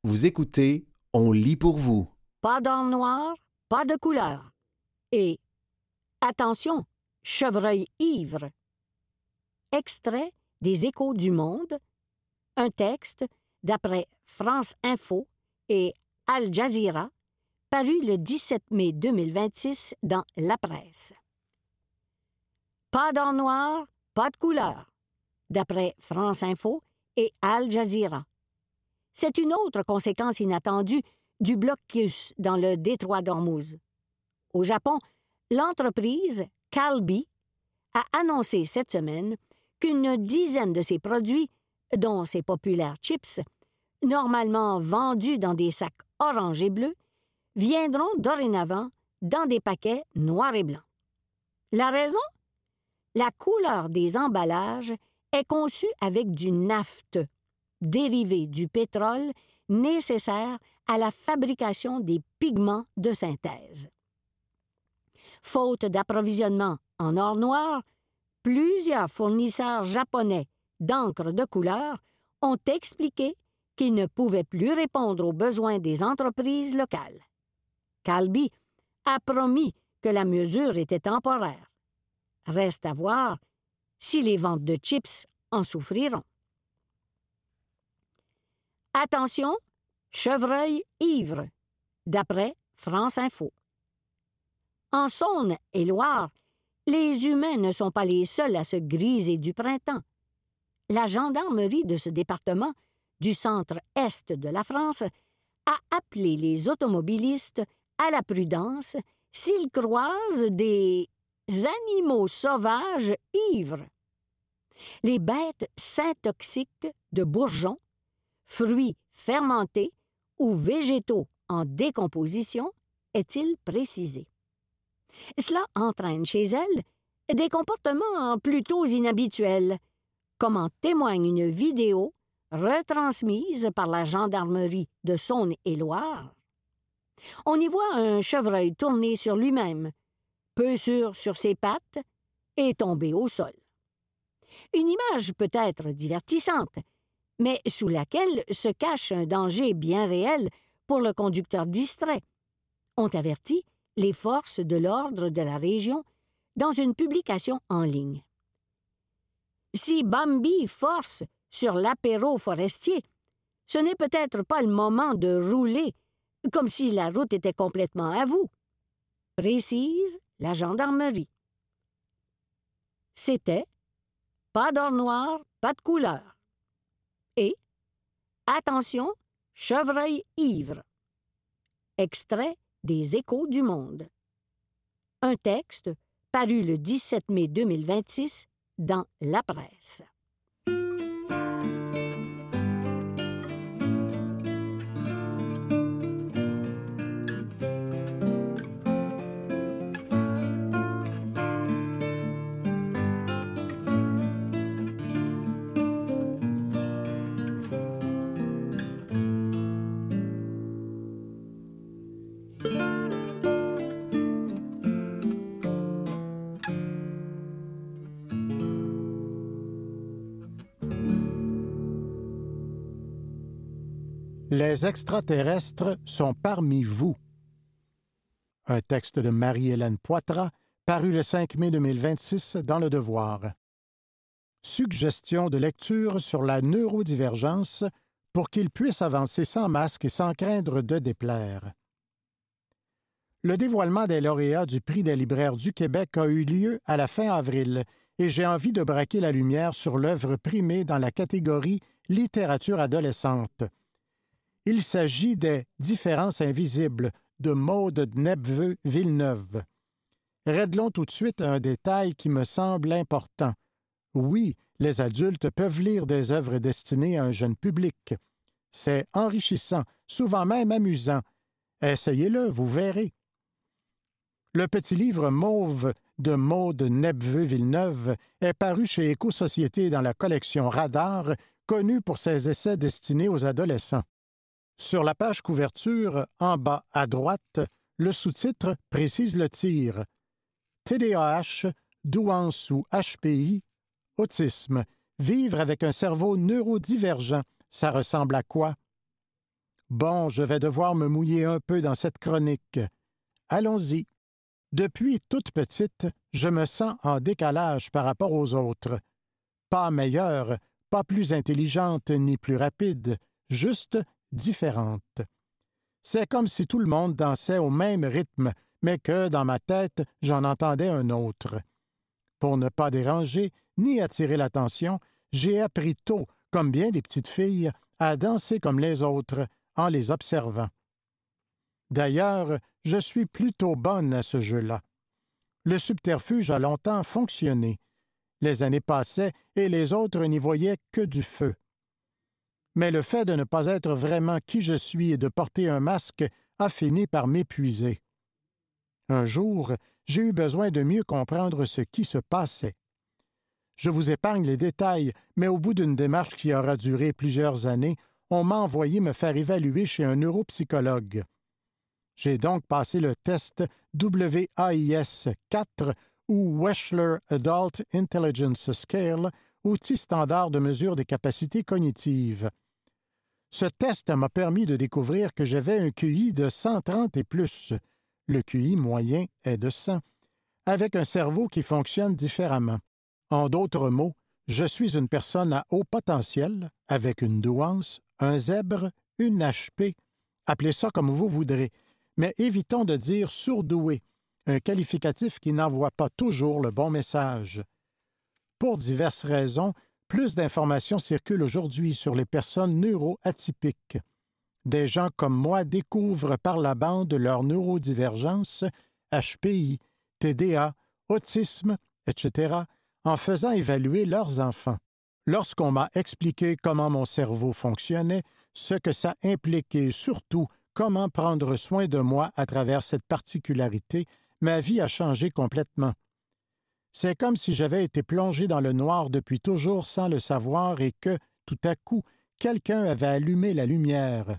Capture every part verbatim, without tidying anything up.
Vous écoutez, on lit pour vous. Pas d'or noir, pas de couleur. Et attention, chevreuil ivre. Extrait des Échos du Monde, un texte d'après France Info et Al Jazeera, paru le dix-sept mai deux mille vingt-six dans La Presse. Pas d'or noir, pas de couleur, d'après France Info et Al Jazeera. C'est une autre conséquence inattendue du blocus dans le détroit d'Ormuz. Au Japon, l'entreprise Calbee a annoncé cette semaine qu'une dizaine de ses produits, dont ses populaires chips, normalement vendus dans des sacs orange et bleu, viendront dorénavant dans des paquets noirs et blancs. La raison? La couleur des emballages est conçue avec du naphte, dérivé du pétrole nécessaire à la fabrication des pigments de synthèse. Faute d'approvisionnement en or noir, plusieurs fournisseurs japonais d'encre de couleur ont expliqué qu'ils ne pouvaient plus répondre aux besoins des entreprises locales. Calbee a promis que la mesure était temporaire. Reste à voir si les ventes de chips en souffriront. Attention, chevreuil ivre, d'après France Info. En Saône et Loire, les humains ne sont pas les seuls à se griser du printemps. La gendarmerie de ce département, du centre-est de la France, a appelé les automobilistes à la prudence s'ils croisent des animaux sauvages ivres. Les bêtes syntoxiques de bourgeons, fruits fermentés ou végétaux en décomposition, est-il précisé. Cela entraîne chez elles des comportements plutôt inhabituels, comme en témoigne une vidéo retransmise par la gendarmerie de Saône-et-Loire. On y voit un chevreuil tourner sur lui-même, peu sûr sur ses pattes et tomber au sol. Une image peut-être divertissante, mais sous laquelle se cache un danger bien réel pour le conducteur distrait, ont averti les forces de l'ordre de la région dans une publication en ligne. Si Bambi force sur l'apéro forestier, ce n'est peut-être pas le moment de rouler comme si la route était complètement à vous, précise la gendarmerie. C'était pas d'or noir, pas de couleur. Et attention, chevreuil ivre. Extrait des Échos du Monde. Un texte paru le dix-sept mai deux mille vingt-six dans La Presse. Les extraterrestres sont parmi vous. Un texte de Marie-Hélène Poitras, paru le cinq mai deux mille vingt-six dans Le Devoir. Suggestion de lecture sur la neurodivergence pour qu'ils puissent avancer sans masque et sans craindre de déplaire. Le dévoilement des lauréats du Prix des libraires du Québec a eu lieu à la fin avril et j'ai envie de braquer la lumière sur l'œuvre primée dans la catégorie littérature adolescente. Il s'agit des « Différences invisibles » de Maude Nepveux-Villeneuve. Réglons tout de suite un détail qui me semble important. Oui, les adultes peuvent lire des œuvres destinées à un jeune public. C'est enrichissant, souvent même amusant. Essayez-le, vous verrez. Le petit livre mauve de Maude Nepveux-Villeneuve est paru chez Éco-Société dans la collection Radar, connue pour ses essais destinés aux adolescents. Sur la page couverture, en bas à droite, le sous-titre précise le tir. T D A H, douance ou H P I, autisme, vivre avec un cerveau neurodivergent, ça ressemble à quoi? Bon, je vais devoir me mouiller un peu dans cette chronique. Allons-y. Depuis toute petite, je me sens en décalage par rapport aux autres. Pas meilleure, pas plus intelligente ni plus rapide, juste différente. C'est comme si tout le monde dansait au même rythme, mais que, dans ma tête, j'en entendais un autre. Pour ne pas déranger ni attirer l'attention, j'ai appris tôt, comme bien des petites filles, à danser comme les autres, en les observant. D'ailleurs, je suis plutôt bonne à ce jeu-là. Le subterfuge a longtemps fonctionné. Les années passaient et les autres n'y voyaient que du feu. Mais le fait de ne pas être vraiment qui je suis et de porter un masque a fini par m'épuiser. Un jour, j'ai eu besoin de mieux comprendre ce qui se passait. Je vous épargne les détails, mais au bout d'une démarche qui aura duré plusieurs années, on m'a envoyé me faire évaluer chez un neuropsychologue. J'ai donc passé le test W A I S quatre ou Wechsler Adult Intelligence Scale, outil standard de mesure des capacités cognitives. Ce test m'a permis de découvrir que j'avais un Q I de cent trente et plus. Le Q I moyen est de cent, avec un cerveau qui fonctionne différemment. En d'autres mots, je suis une personne à haut potentiel, avec une douance, un zèbre, une H P, appelez ça comme vous voudrez, mais évitons de dire surdoué, un qualificatif qui n'envoie pas toujours le bon message. Pour diverses raisons, plus d'informations circulent aujourd'hui sur les personnes neuroatypiques. Des gens comme moi découvrent par la bande leur neurodivergence, H P I, T D A, autisme, et cetera, en faisant évaluer leurs enfants. Lorsqu'on m'a expliqué comment mon cerveau fonctionnait, ce que ça impliquait et surtout comment prendre soin de moi à travers cette particularité, ma vie a changé complètement. C'est comme si j'avais été plongé dans le noir depuis toujours sans le savoir et que, tout à coup, quelqu'un avait allumé la lumière.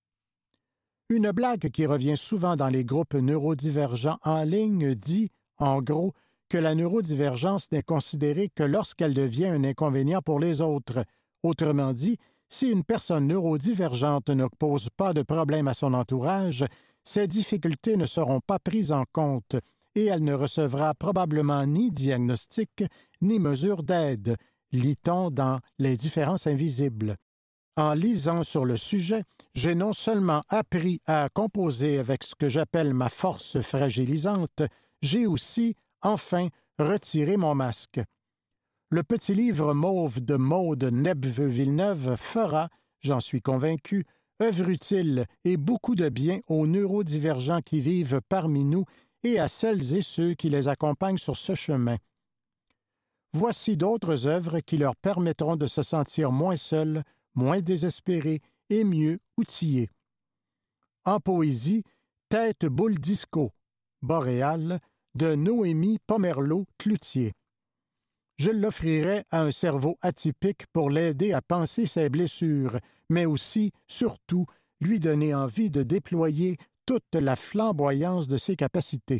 Une blague qui revient souvent dans les groupes neurodivergents en ligne dit, en gros, que la neurodivergence n'est considérée que lorsqu'elle devient un inconvénient pour les autres. Autrement dit, si une personne neurodivergente ne pose pas de problème à son entourage, ses difficultés ne seront pas prises en compte et elle ne recevra probablement ni diagnostic ni mesure d'aide, lit-on dans Les différences invisibles. En lisant sur le sujet, j'ai non seulement appris à composer avec ce que j'appelle ma force fragilisante, j'ai aussi, enfin, retiré mon masque. Le petit livre mauve de Maude Nepveux-Villeneuve fera, j'en suis convaincu, œuvre utile et beaucoup de bien aux neurodivergents qui vivent parmi nous et à celles et ceux qui les accompagnent sur ce chemin. Voici d'autres œuvres qui leur permettront de se sentir moins seuls, moins désespérés et mieux outillés. En poésie, Tête boule disco, Boréal, de Noémie Pomerleau-Cloutier. Je l'offrirai à un cerveau atypique pour l'aider à penser ses blessures, mais aussi, surtout, lui donner envie de déployer toute la flamboyance de ses capacités.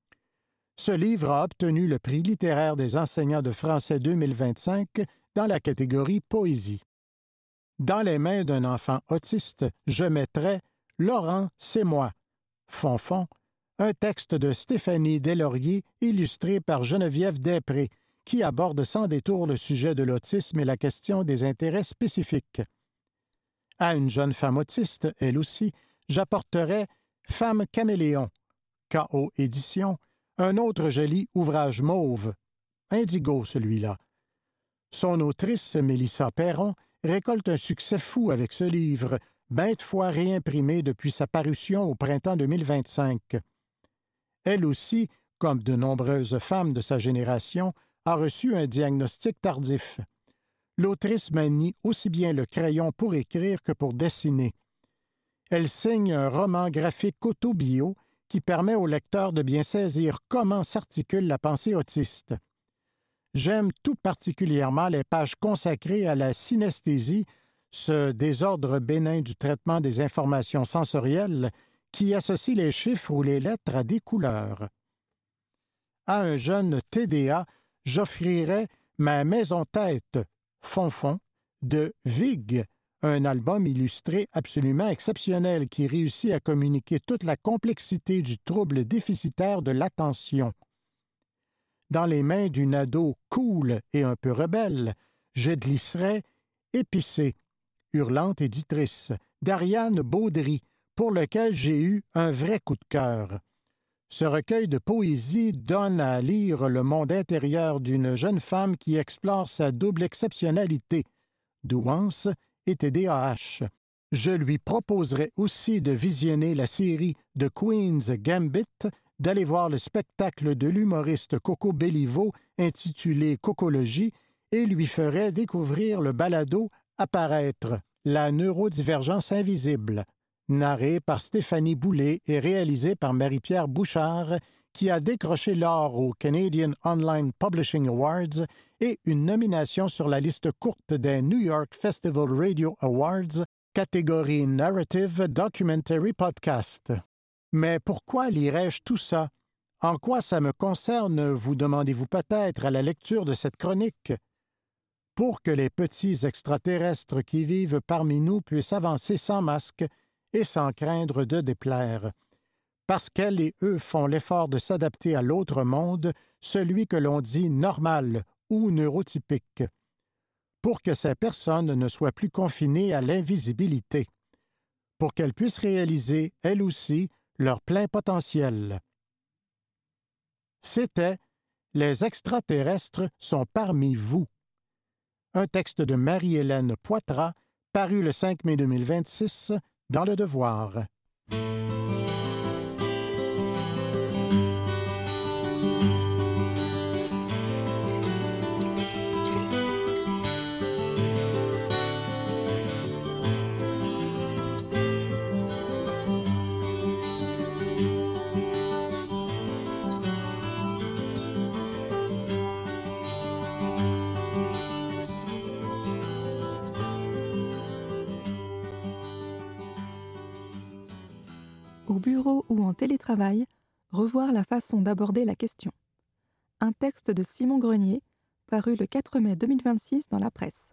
Ce livre a obtenu le prix littéraire des enseignants de français deux mille vingt-cinq dans la catégorie Poésie. Dans les mains d'un enfant autiste, je mettrai « Laurent, c'est moi », Fonfon, un texte de Stéphanie Deslauriers illustré par Geneviève Després, qui aborde sans détour le sujet de l'autisme et la question des intérêts spécifiques. À une jeune femme autiste, elle aussi, j'apporterai « Femme caméléon », K O Édition, un autre joli ouvrage mauve, indigo celui-là. Son autrice, Mélissa Perron, récolte un succès fou avec ce livre, maintes fois réimprimé depuis sa parution au printemps deux mille vingt-cinq. Elle aussi, comme de nombreuses femmes de sa génération, a reçu un diagnostic tardif. L'autrice manie aussi bien le crayon pour écrire que pour dessiner. Elle signe un roman graphique auto-bio qui permet au lecteur de bien saisir comment s'articule la pensée autiste. J'aime tout particulièrement les pages consacrées à la synesthésie, ce désordre bénin du traitement des informations sensorielles qui associe les chiffres ou les lettres à des couleurs. À un jeune T D A, j'offrirai Ma maison-tête, Fonfon, de Vig, un album illustré absolument exceptionnel qui réussit à communiquer toute la complexité du trouble déficitaire de l'attention. Dans les mains d'une ado cool et un peu rebelle, je glisserais épicée, hurlante éditrice, d'Ariane Baudry, pour lequel j'ai eu un vrai coup de cœur. Ce recueil de poésie donne à lire le monde intérieur d'une jeune femme qui explore sa double exceptionnalité, douance et T D A H. Je lui proposerai aussi de visionner la série The Queen's Gambit, d'aller voir le spectacle de l'humoriste Coco Bellivo intitulé Cocologie et lui ferai découvrir le balado Apparaître, la neurodivergence invisible, narré par Stéphanie Boulay et réalisé par Marie-Pierre Bouchard, qui a décroché l'or au Canadian Online Publishing Awards et une nomination sur la liste courte des New York Festival Radio Awards, catégorie Narrative Documentary Podcast. Mais pourquoi lirais-je tout ça? En quoi ça me concerne, vous demandez-vous peut-être à la lecture de cette chronique? Pour que les petits extraterrestres qui vivent parmi nous puissent avancer sans masque et sans craindre de déplaire. Parce qu'elles et eux font l'effort de s'adapter à l'autre monde, celui que l'on dit normal ou neurotypique. Pour que ces personnes ne soient plus confinées à l'invisibilité. Pour qu'elles puissent réaliser, elles aussi, leur plein potentiel. C'était « Les extraterrestres sont parmi vous ». Un texte de Marie-Hélène Poitras, paru le cinq mai deux mille vingt-six dans Le Devoir. Au bureau ou en télétravail, revoir la façon d'aborder la question. Un texte de Simon Grenier, paru le quatre mai deux mille vingt-six dans la presse.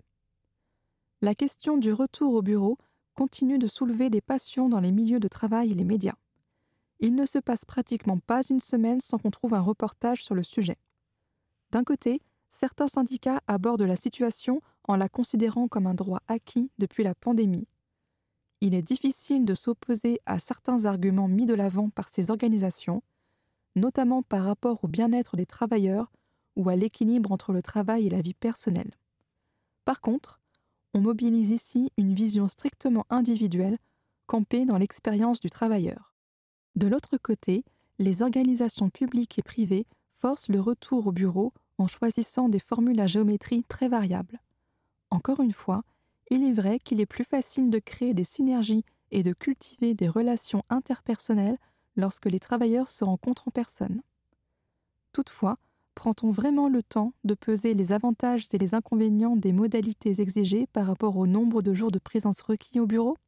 La question du retour au bureau continue de soulever des passions dans les milieux de travail et les médias. Il ne se passe pratiquement pas une semaine sans qu'on trouve un reportage sur le sujet. D'un côté, certains syndicats abordent la situation en la considérant comme un droit acquis depuis la pandémie. Il est difficile de s'opposer à certains arguments mis de l'avant par ces organisations, notamment par rapport au bien-être des travailleurs ou à l'équilibre entre le travail et la vie personnelle. Par contre, on mobilise ici une vision strictement individuelle, campée dans l'expérience du travailleur. De l'autre côté, les organisations publiques et privées forcent le retour au bureau en choisissant des formules à géométrie très variables. Encore une fois, il est vrai qu'il est plus facile de créer des synergies et de cultiver des relations interpersonnelles lorsque les travailleurs se rencontrent en personne. Toutefois, prend-on vraiment le temps de peser les avantages et les inconvénients des modalités exigées par rapport au nombre de jours de présence requis au bureau?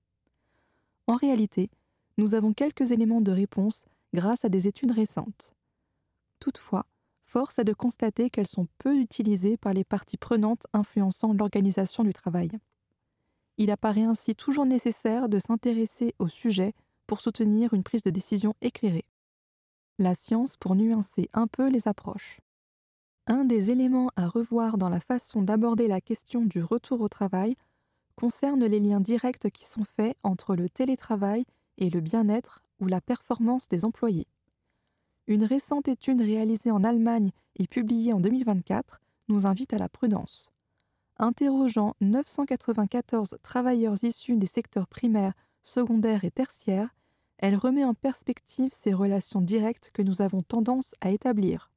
En réalité, nous avons quelques éléments de réponse grâce à des études récentes. Toutefois, force est de constater qu'elles sont peu utilisées par les parties prenantes influençant l'organisation du travail. Il apparaît ainsi toujours nécessaire de s'intéresser au sujet pour soutenir une prise de décision éclairée. La science pour nuancer un peu les approches. Un des éléments à revoir dans la façon d'aborder la question du retour au travail concerne les liens directs qui sont faits entre le télétravail et le bien-être ou la performance des employés. Une récente étude réalisée en Allemagne et publiée en deux mille vingt-quatre nous invite à la prudence. Interrogeant neuf cent quatre-vingt-quatorze travailleurs issus des secteurs primaires, secondaires et tertiaires, elle remet en perspective ces relations directes que nous avons tendance à établir.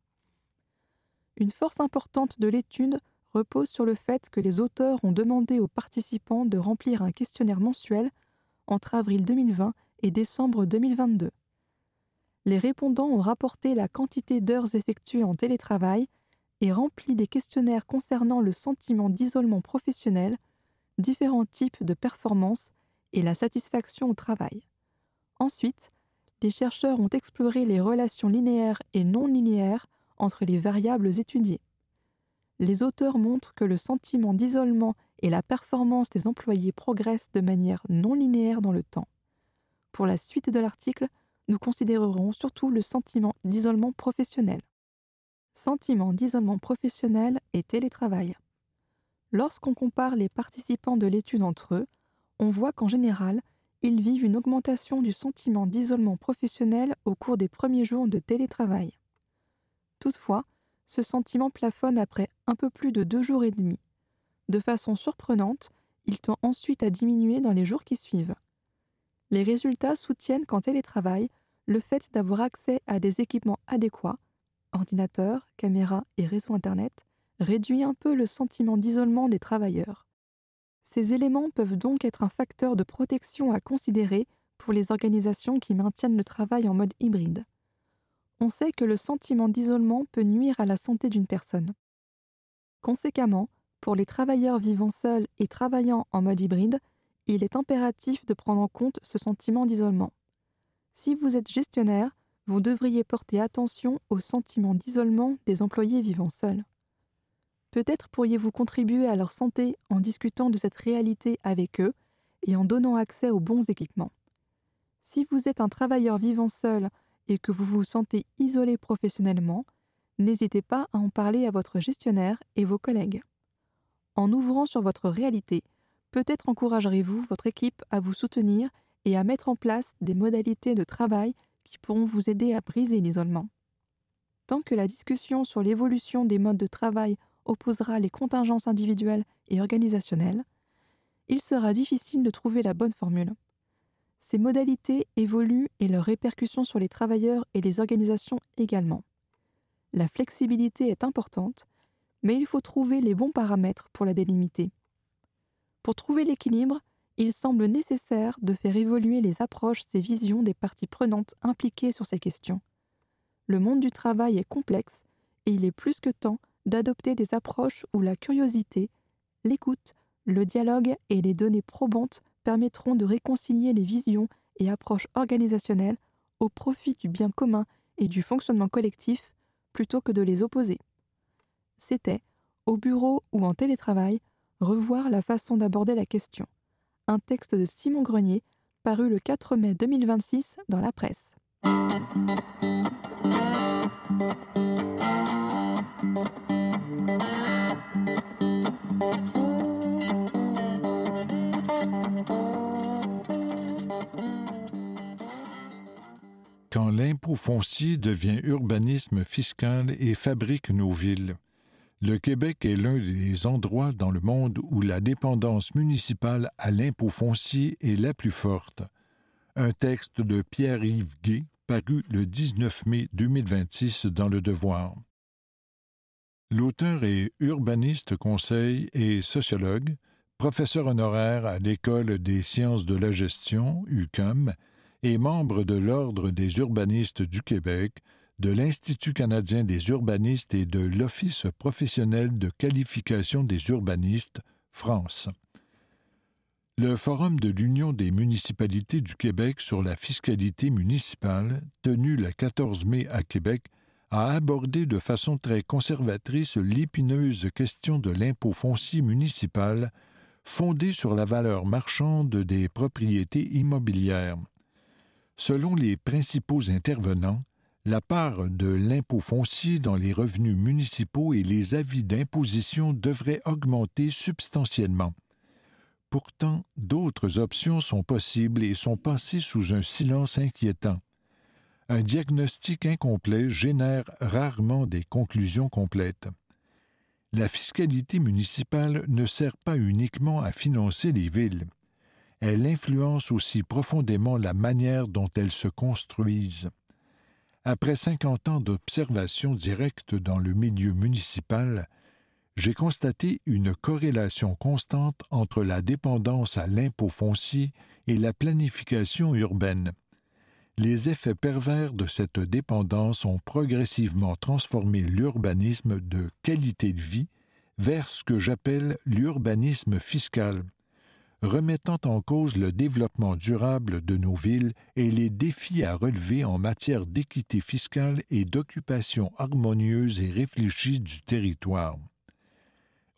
Une force importante de l'étude repose sur le fait que les auteurs ont demandé aux participants de remplir un questionnaire mensuel entre avril deux mille vingt et décembre deux mille vingt-deux. Les répondants ont rapporté la quantité d'heures effectuées en télétravail et rempli des questionnaires concernant le sentiment d'isolement professionnel, différents types de performances et la satisfaction au travail. Ensuite, les chercheurs ont exploré les relations linéaires et non linéaires entre les variables étudiées. les auteurs montrent que le sentiment d'isolement et la performance des employés progressent de manière non linéaire dans le temps. Pour la suite de l'article, nous considérerons surtout le sentiment d'isolement professionnel. Sentiment d'isolement professionnel et télétravail. Lorsqu'on compare les participants de l'étude entre eux, on voit qu'en général, ils vivent une augmentation du sentiment d'isolement professionnel au cours des premiers jours de télétravail. Toutefois, ce sentiment plafonne après un peu plus de deux jours et demi. De façon surprenante, il tend ensuite à diminuer dans les jours qui suivent. Les résultats soutiennent qu'en télétravail, le fait d'avoir accès à des équipements adéquats, ordinateurs, caméras et réseau Internet, réduit un peu le sentiment d'isolement des travailleurs. Ces éléments peuvent donc être un facteur de protection à considérer pour les organisations qui maintiennent le travail en mode hybride. On sait que le sentiment d'isolement peut nuire à la santé d'une personne. Conséquemment, pour les travailleurs vivant seuls et travaillant en mode hybride, il est impératif de prendre en compte ce sentiment d'isolement. Si vous êtes gestionnaire, vous devriez porter attention au sentiment d'isolement des employés vivant seuls. Peut-être pourriez-vous contribuer à leur santé en discutant de cette réalité avec eux et en donnant accès aux bons équipements. Si vous êtes un travailleur vivant seul et que vous vous sentez isolé professionnellement, n'hésitez pas à en parler à votre gestionnaire et vos collègues. En ouvrant sur votre réalité, peut-être encouragerez-vous votre équipe à vous soutenir et à mettre en place des modalités de travail qui pourront vous aider à briser l'isolement. Tant que la discussion sur l'évolution des modes de travail opposera les contingences individuelles et organisationnelles, il sera difficile de trouver la bonne formule. Ces modalités évoluent et leurs répercussions sur les travailleurs et les organisations également. La flexibilité est importante, mais il faut trouver les bons paramètres pour la délimiter. Pour trouver l'équilibre, il semble nécessaire de faire évoluer les approches et visions des parties prenantes impliquées sur ces questions. Le monde du travail est complexe et il est plus que temps d'adopter des approches où la curiosité, l'écoute, le dialogue et les données probantes permettront de réconcilier les visions et approches organisationnelles au profit du bien commun et du fonctionnement collectif plutôt que de les opposer. C'était, au bureau ou en télétravail, revoir la façon d'aborder la question. Un texte de Simon Grenier, paru le quatre mai deux mille vingt-six dans la presse. Quand l'impôt foncier devient urbanisme fiscal et fabrique nos villes. Le Québec est l'un des endroits dans le monde où la dépendance municipale à l'impôt foncier est la plus forte. Un texte de Pierre-Yves Gay, paru le dix-neuf mai deux mille vingt-six dans Le Devoir. L'auteur est urbaniste conseil et sociologue, professeur honoraire à l'École des sciences de la gestion, U Q A M, et membre de l'Ordre des urbanistes du Québec, de l'Institut canadien des urbanistes et de l'Office professionnel de qualification des urbanistes, France. Le Forum de l'Union des municipalités du Québec sur la fiscalité municipale, tenu le quatorze mai à Québec, a abordé de façon très conservatrice l'épineuse question de l'impôt foncier municipal, fondé sur la valeur marchande des propriétés immobilières. Selon les principaux intervenants, la part de l'impôt foncier dans les revenus municipaux et les avis d'imposition devrait augmenter substantiellement. Pourtant, d'autres options sont possibles et sont passées sous un silence inquiétant. Un diagnostic incomplet génère rarement des conclusions complètes. La fiscalité municipale ne sert pas uniquement à financer les villes. Elle influence aussi profondément la manière dont elles se construisent. Après cinquante ans d'observation directe dans le milieu municipal, j'ai constaté une corrélation constante entre la dépendance à l'impôt foncier et la planification urbaine. Les effets pervers de cette dépendance ont progressivement transformé l'urbanisme de qualité de vie vers ce que j'appelle l'urbanisme fiscal, remettant en cause le développement durable de nos villes et les défis à relever en matière d'équité fiscale et d'occupation harmonieuse et réfléchie du territoire.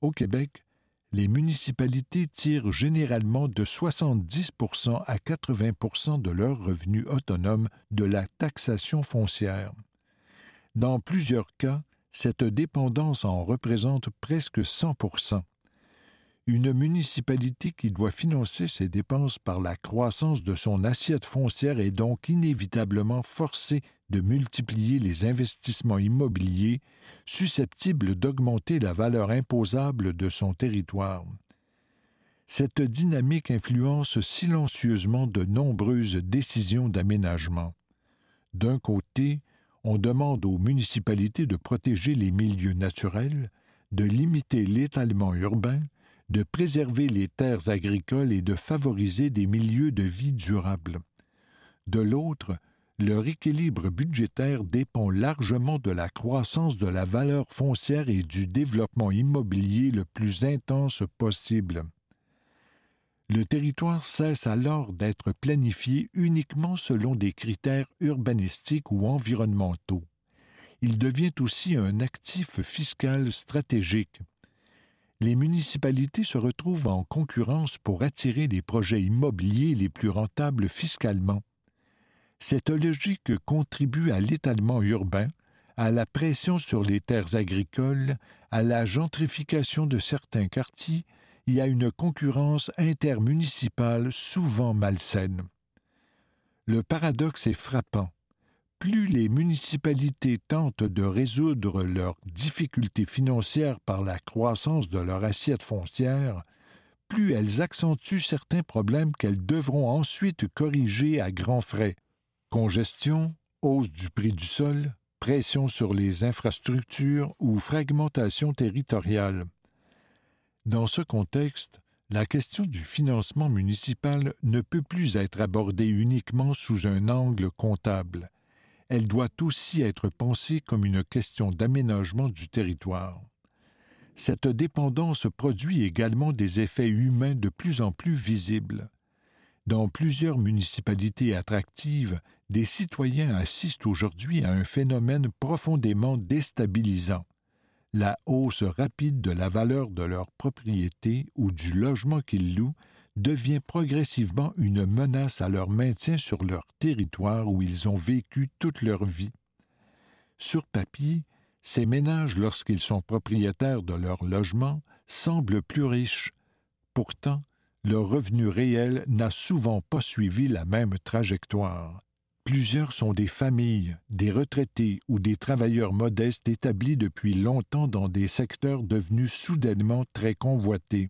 Au Québec, les municipalités tirent généralement de soixante-dix pour cent à quatre-vingts pour cent de leurs revenus autonomes de la taxation foncière. Dans plusieurs cas, cette dépendance en représente presque cent pour cent. Une municipalité qui doit financer ses dépenses par la croissance de son assiette foncière est donc inévitablement forcée de multiplier les investissements immobiliers susceptibles d'augmenter la valeur imposable de son territoire. Cette dynamique influence silencieusement de nombreuses décisions d'aménagement. D'un côté, on demande aux municipalités de protéger les milieux naturels, de limiter l'étalement urbain, de préserver les terres agricoles et de favoriser des milieux de vie durables. De l'autre, leur équilibre budgétaire dépend largement de la croissance de la valeur foncière et du développement immobilier le plus intense possible. Le territoire cesse alors d'être planifié uniquement selon des critères urbanistiques ou environnementaux. Il devient aussi un actif fiscal stratégique. Les municipalités se retrouvent en concurrence pour attirer les projets immobiliers les plus rentables fiscalement. Cette logique contribue à l'étalement urbain, à la pression sur les terres agricoles, à la gentrification de certains quartiers et à une concurrence intermunicipale souvent malsaine. Le paradoxe est frappant. Plus les municipalités tentent de résoudre leurs difficultés financières par la croissance de leur assiette foncière, plus elles accentuent certains problèmes qu'elles devront ensuite corriger à grands frais. Congestion, hausse du prix du sol, pression sur les infrastructures ou fragmentation territoriale. Dans ce contexte, la question du financement municipal ne peut plus être abordée uniquement sous un angle comptable. Elle doit aussi être pensée comme une question d'aménagement du territoire. Cette dépendance produit également des effets humains de plus en plus visibles. Dans plusieurs municipalités attractives, des citoyens assistent aujourd'hui à un phénomène profondément déstabilisant. La hausse rapide de la valeur de leur propriété ou du logement qu'ils louent devient progressivement une menace à leur maintien sur leur territoire où ils ont vécu toute leur vie. Sur papier, ces ménages, lorsqu'ils sont propriétaires de leur logement, semblent plus riches. Pourtant, leur revenu réel n'a souvent pas suivi la même trajectoire. Plusieurs sont des familles, des retraités ou des travailleurs modestes établis depuis longtemps dans des secteurs devenus soudainement très convoités.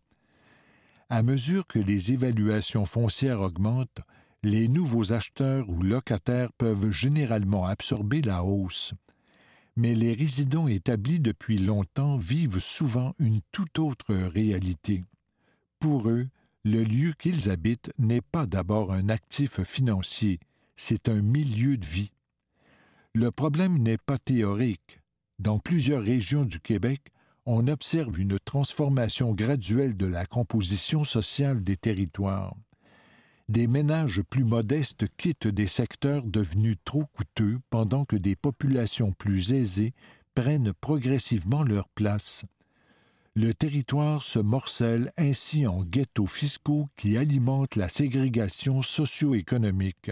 À mesure que les évaluations foncières augmentent, les nouveaux acheteurs ou locataires peuvent généralement absorber la hausse. Mais les résidents établis depuis longtemps vivent souvent une toute autre réalité. Pour eux, le lieu qu'ils habitent n'est pas d'abord un actif financier, c'est un milieu de vie. Le problème n'est pas théorique. Dans plusieurs régions du Québec, on observe une transformation graduelle de la composition sociale des territoires. Des ménages plus modestes quittent des secteurs devenus trop coûteux pendant que des populations plus aisées prennent progressivement leur place. Le territoire se morcelle ainsi en ghettos fiscaux qui alimentent la ségrégation socio-économique.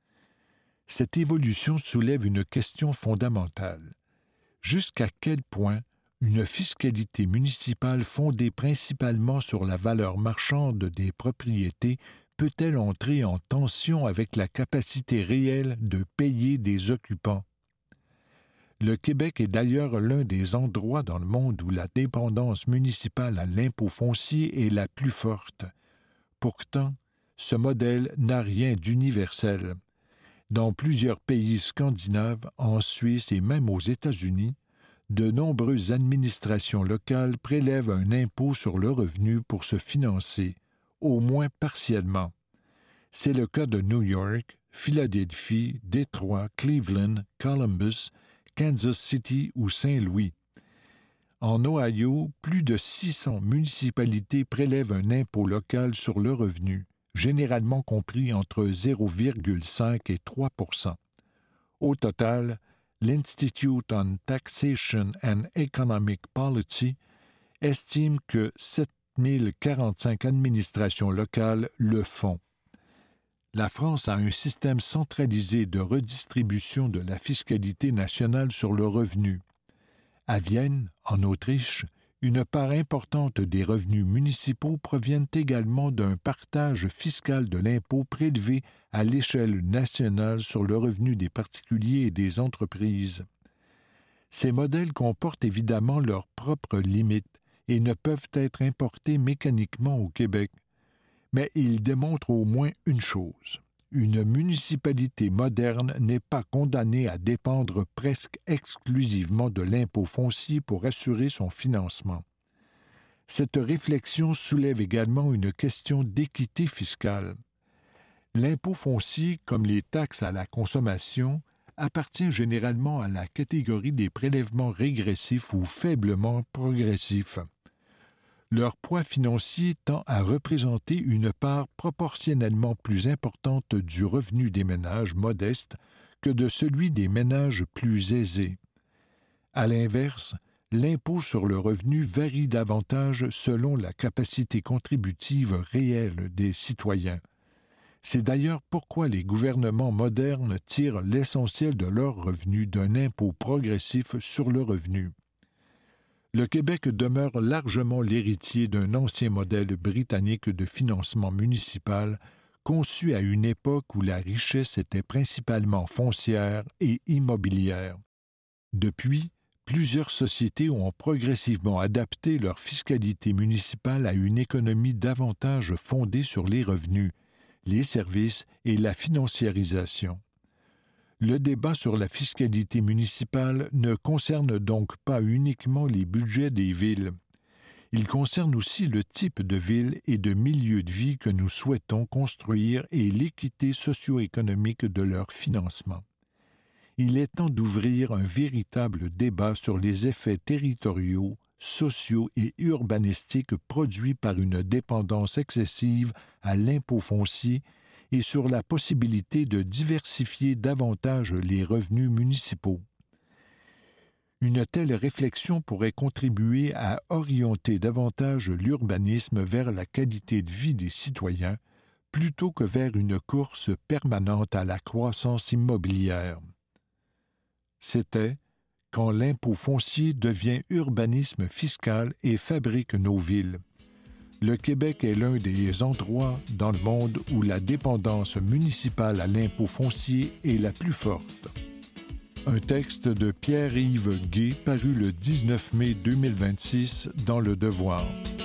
Cette évolution soulève une question fondamentale. Jusqu'à quel point une fiscalité municipale fondée principalement sur la valeur marchande des propriétés peut-elle entrer en tension avec la capacité réelle de payer des occupants? Le Québec est d'ailleurs l'un des endroits dans le monde où la dépendance municipale à l'impôt foncier est la plus forte. Pourtant, ce modèle n'a rien d'universel. Dans plusieurs pays scandinaves, en Suisse et même aux États-Unis, de nombreuses administrations locales prélèvent un impôt sur le revenu pour se financer, au moins partiellement. C'est le cas de New York, Philadelphie, Détroit, Cleveland, Columbus, Kansas City ou Saint-Louis. En Ohio, plus de six cents municipalités prélèvent un impôt local sur le revenu, généralement compris entre zéro virgule cinq et trois pour cent. Au total, l'Institute on Taxation and Economic Policy estime que sept mille quarante-cinq administrations locales le font. La France a un système centralisé de redistribution de la fiscalité nationale sur le revenu. À Vienne, en Autriche, une part importante des revenus municipaux proviennent également d'un partage fiscal de l'impôt prélevé à l'échelle nationale sur le revenu des particuliers et des entreprises. Ces modèles comportent évidemment leurs propres limites et ne peuvent être importés mécaniquement au Québec, mais ils démontrent au moins une chose. Une municipalité moderne n'est pas condamnée à dépendre presque exclusivement de l'impôt foncier pour assurer son financement. Cette réflexion soulève également une question d'équité fiscale. L'impôt foncier, comme les taxes à la consommation, appartient généralement à la catégorie des prélèvements régressifs ou faiblement progressifs. Leur poids financier tend à représenter une part proportionnellement plus importante du revenu des ménages modestes que de celui des ménages plus aisés. À l'inverse, l'impôt sur le revenu varie davantage selon la capacité contributive réelle des citoyens. C'est d'ailleurs pourquoi les gouvernements modernes tirent l'essentiel de leurs revenus d'un impôt progressif sur le revenu. Le Québec demeure largement l'héritier d'un ancien modèle britannique de financement municipal conçu à une époque où la richesse était principalement foncière et immobilière. Depuis, plusieurs sociétés ont progressivement adapté leur fiscalité municipale à une économie davantage fondée sur les revenus, les services et la financiarisation. Le débat sur la fiscalité municipale ne concerne donc pas uniquement les budgets des villes. Il concerne aussi le type de ville et de milieu de vie que nous souhaitons construire et l'équité socio-économique de leur financement. Il est temps d'ouvrir un véritable débat sur les effets territoriaux, sociaux et urbanistiques produits par une dépendance excessive à l'impôt foncier et sur la possibilité de diversifier davantage les revenus municipaux. Une telle réflexion pourrait contribuer à orienter davantage l'urbanisme vers la qualité de vie des citoyens plutôt que vers une course permanente à la croissance immobilière. C'était quand l'impôt foncier devient urbanisme fiscal et fabrique nos villes. Le Québec est l'un des endroits dans le monde où la dépendance municipale à l'impôt foncier est la plus forte. Un texte de Pierre-Yves Gay paru le dix-neuf mai deux mille vingt-six dans Le Devoir.